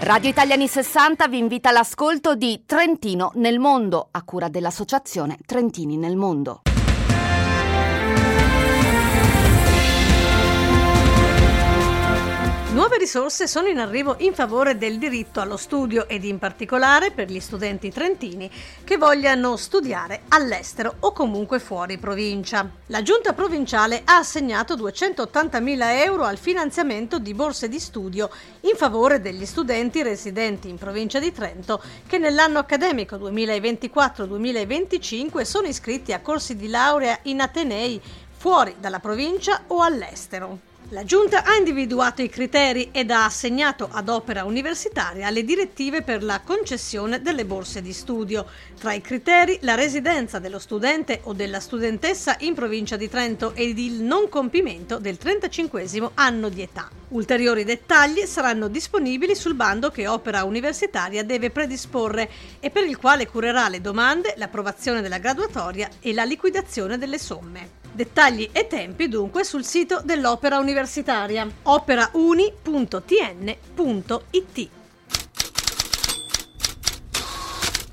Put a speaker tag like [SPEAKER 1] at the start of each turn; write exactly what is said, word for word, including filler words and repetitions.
[SPEAKER 1] Radio Italia anni sessanta vi invita all'ascolto di Trentino nel mondo, a cura dell'associazione Trentini nel mondo.
[SPEAKER 2] Nuove risorse sono in arrivo in favore del diritto allo studio ed in particolare per gli studenti trentini che vogliano studiare all'estero o comunque fuori provincia. La Giunta provinciale ha assegnato duecentottantamila euro al finanziamento di borse di studio in favore degli studenti residenti in provincia di Trento che nell'anno accademico duemilaventiquattro duemilaventicinque sono iscritti a corsi di laurea in atenei fuori dalla provincia o all'estero. La Giunta ha individuato i criteri ed ha assegnato ad Opera Universitaria le direttive per la concessione delle borse di studio. Tra i criteri la residenza dello studente o della studentessa in provincia di Trento ed il non compimento del trentacinquesimo anno di età. Ulteriori dettagli saranno disponibili sul bando che Opera Universitaria deve predisporre e per il quale curerà le domande, l'approvazione della graduatoria e la liquidazione delle somme. Dettagli e tempi dunque sul sito dell'Opera Universitaria operauni punto t n punto i t.